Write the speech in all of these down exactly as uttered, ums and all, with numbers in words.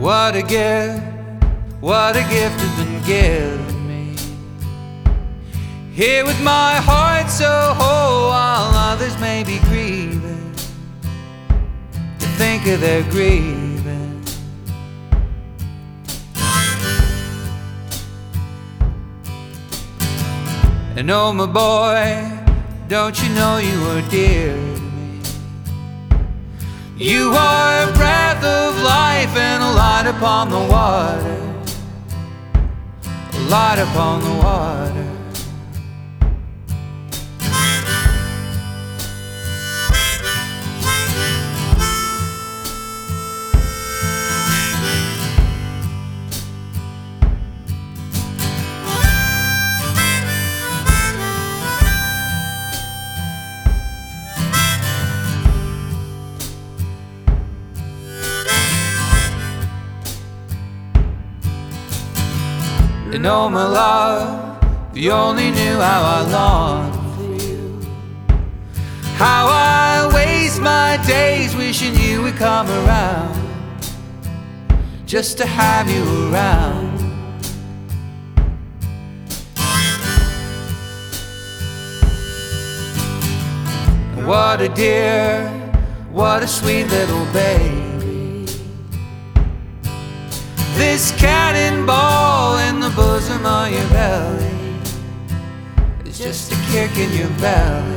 What a gift, what a gift has been given me. Here with my heart so whole, while others may be grieving, to think of their grieving. And oh my boy, don't you know you are dear to me? You are a breath of life and a light upon the water, a light upon the water. And oh my love, if you only knew how I long for you, how I waste my days wishing you would come around, just to have you around. And what a dear, what a sweet little baby. This cannonball in the bosom of your belly is just a kick in your belly.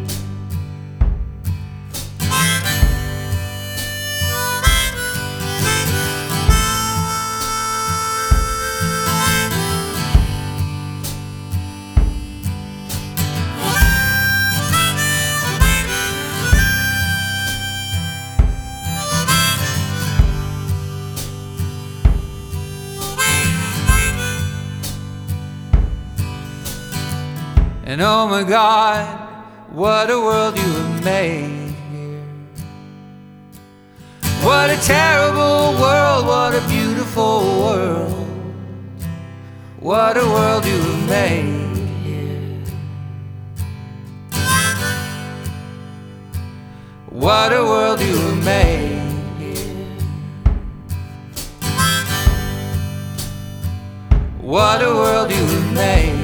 And oh my God, what a world you have made here. What a terrible world, what a beautiful world. What a world you have made here. What a world you have made here. What a world you have made.